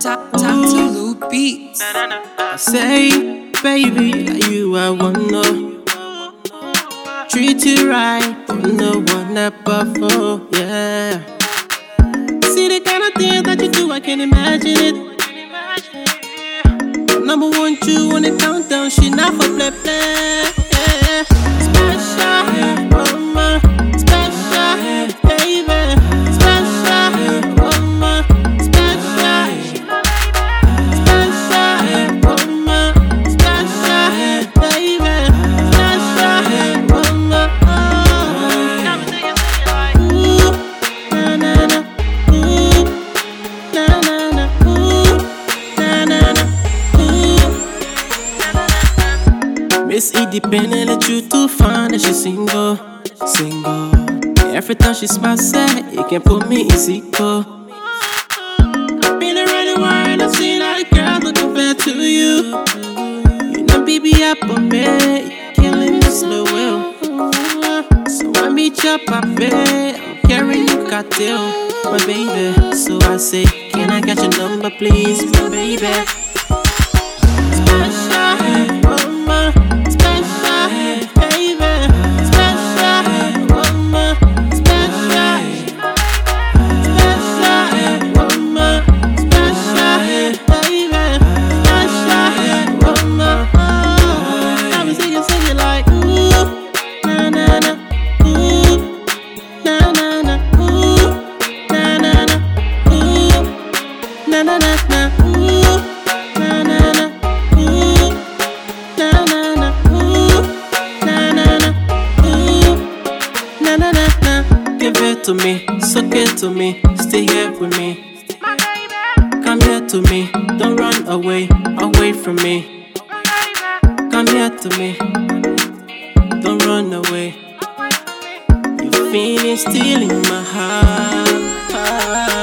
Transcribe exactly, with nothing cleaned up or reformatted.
Top, top to Lou Beats. I say, baby, like you, I wanna treat you right, you know one above, oh, yeah. See the kind of things that you do, I can't imagine it. Number one, two on the countdown, she not for play, play, yeah. Special, woman, special, baby, special, woman, special, special, woman, special, baby, special, woman, oh. Ooh, na na na, ooh, na na na, ooh, na na na. Miss Independent, the truth too fine and she single, single. Every time she smiles, say it can put me in sequel. I've been around the world, I've seen all the girls look compared to you. You know, baby, up on me, you're killing me slow will. So I meet you up, I bet I'm carrying you cocktail, my baby. So I say, can I get your number, please, my baby? Special, woman. Na na na na, ooh, na na na, ooh, na na na, ooh, na na na, ooh, na na na na. Give it to me, suck it to me, stay here with me. Come here to me, don't run away, away from me. Come here to me, don't run away. Your feelings still in my heart.